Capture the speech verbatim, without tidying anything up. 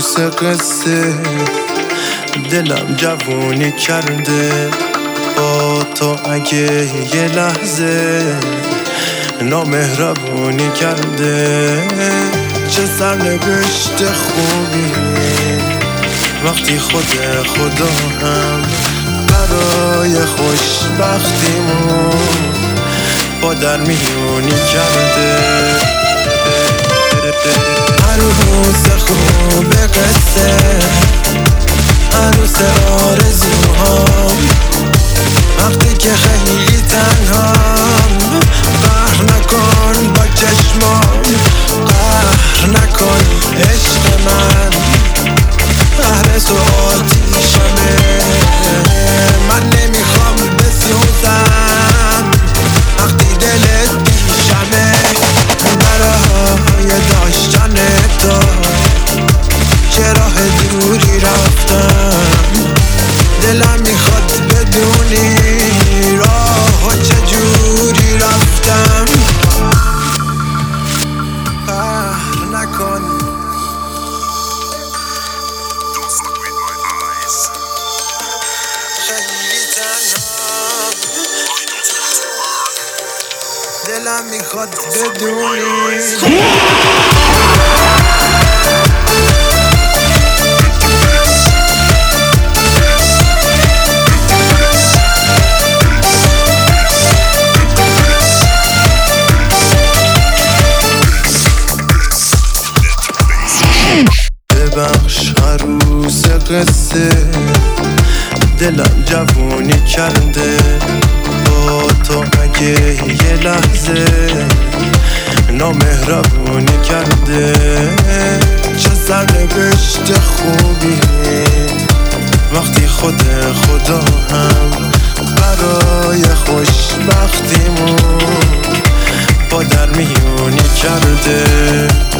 قصه دلم جوونی کرده با تو اگه یه لحظه نامهربونی کرده. چه سرنوشت خوبی وقتی خود خدا هم برای خوشبختیمون با در میونی کرده. عروس خوب قصه عروس آرزوهام وقتی که خیلی تنهام قهر نکن با چشمام قهر نکن عشق من قهر تو آتیشمه من نمیخوام بسوزم وقتی دلت پیشمه برای داشتن تو چه راه دوری رفتم دلم میخواد بدونی راه چجوری رفتم. قهر نکن خیلی تنها دلم میخواد بدونی ببخش عروس قصه دلم جوونی کرده با تو اگه یه لحظه نامهربونی کرده. چه سرنوشت خوبی وقتی خود خدا هم برای خوشبختیمون با در میونی کرده.